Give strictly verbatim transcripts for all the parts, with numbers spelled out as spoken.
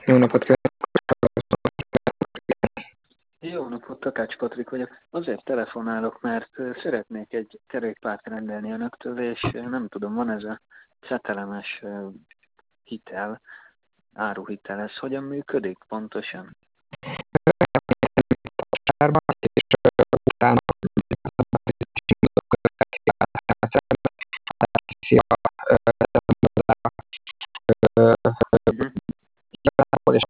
Jó napot kívánok! Jó napot, Takács Patrik vagyok. Azért telefonálok, mert szeretnék egy kerékpárt rendelni önöktől, és nem tudom, van ez a szetelemes hitel, áruhitel, ez hogyan működik pontosan? És utána és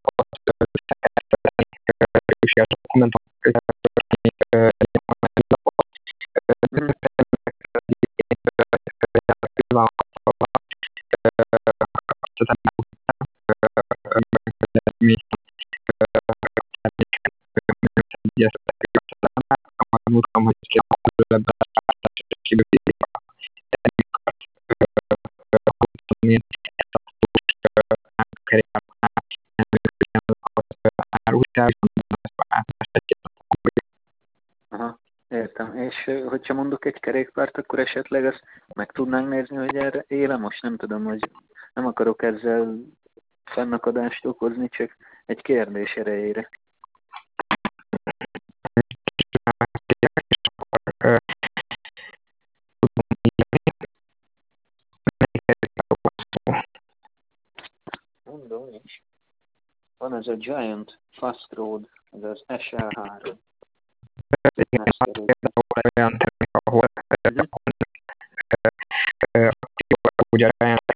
a dokumentum mondtam, hogy ki a lebben Aha, értem. És hogyha mondok egy kerékpárt, akkor esetleg azt meg tudnánk nézni, hogy erre éle most nem tudom, hogy nem akarok ezzel fennakadást okozni, csak egy kérdés erejére. Mondom is. Van ez a Giant Fast Road, ez az es el három. olyan termék, ahol ugye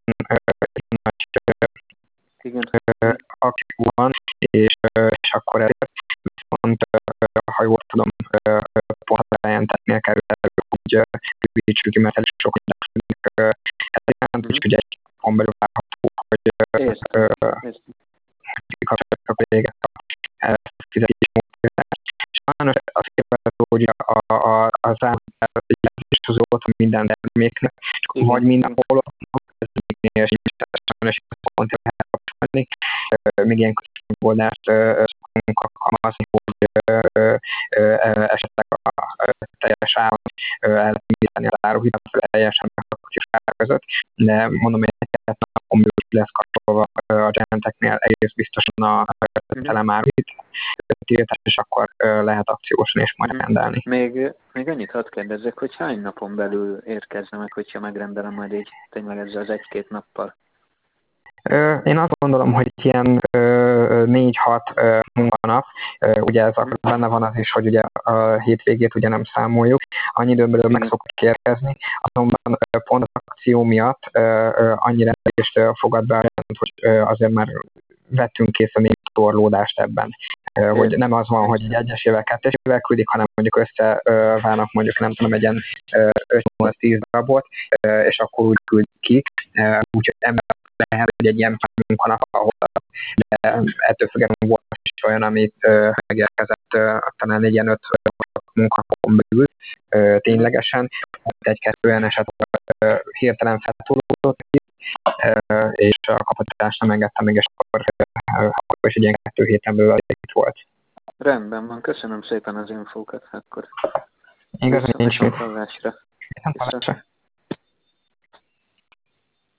igen, aktív van, és, és akkor ezért viszont, ha jól tudom, pont a bejelentetnél kerül elő, hogy bővítsük ki, mert elég sok mindenkinek ez is ugye egy pont belül látható, hogy kapcsolatnak véget a fizetés módszeres. Sajnos azt képzelhető, hogy a, a, az rámjelzés az ott minden terméknek, vagy mindenhol kezdődnél, és sajnos pont lehet kapcsolni. Még ilyen megoldást szokunk alkalmazni, hogy esetleg a teljes áron el lehet indítani az áruhitelt teljesen megkapcsolás között, de mondom, hogy egy napon belül lesz kapcsolva a Gianteknél egész biztosan a telemáruhit, és akkor lehet akciósan és majd rendelni. Még, még annyit hadd kérdezzek, hogy hány napon belül érkezne meg, hogyha megrendelem majd így tényleg ezzel az egy-két nappal? Én azt gondolom, hogy ilyen négy-hat munkanap, ugye ez akkor benne van az is, hogy ugye a hétvégét ugye nem számoljuk, annyi időn belül meg szokott érkezni, azonban pont az akció miatt annyi rendelést fogad be a rend, hogy azért már vettünk készen négy torlódást ebben. Hogy nem az van, hogy egyesével, kettesével küldik, hanem mondjuk összeválnak mondjuk nem tudom, egy ilyen öt-nyolc-tíz darabot, és akkor úgy küldik ki. Úgyhogy ember lehet, hogy egy ilyen munkanap, ahol de ettől függetlenül volt is olyan, amit megérkezett talán egy ilyen öt munkanapon belül ténylegesen. Egy-kettő olyan eset hirtelen feltúlódott ki, és a kapacitást nem engedtem még, és akkor, akkor is egy ilyen kettő héten belül itt volt. Rendben van, köszönöm szépen az infókat, akkor. Igazán nincs mit. Hallásra. Hallásra.